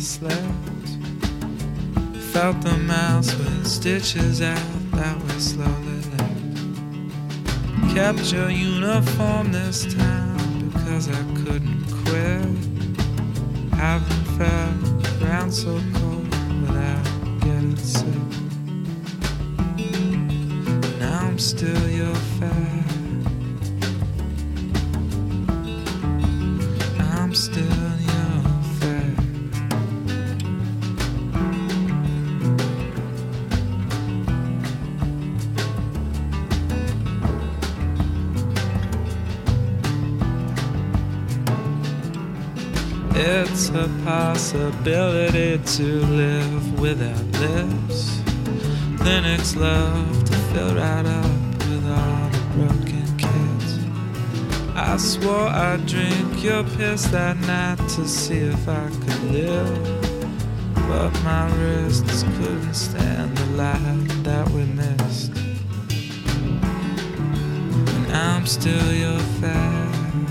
slept. Felt the mouse with stitches out that were slowly left. Kept your uniform this time because I couldn't quit. Haven't felt ground so cold without getting sick. Now I'm still your fat. I'm still your fat. It's a possibility to live without lips. Clinics love to fill right up with all the broken kids. I swore I'd drink your piss that night to see if I could live, but my wrists couldn't stand the light that we missed. And I'm still your fat.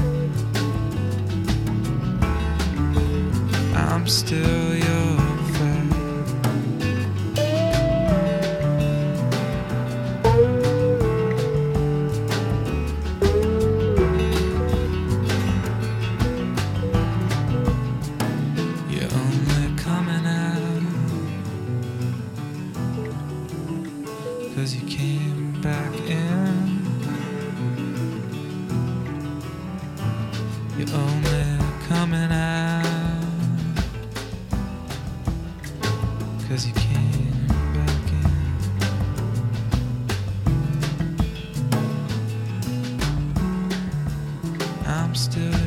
I'm still your fat. You're only coming out 'cause you came back in. You're only coming out 'cause you came back in. I'm still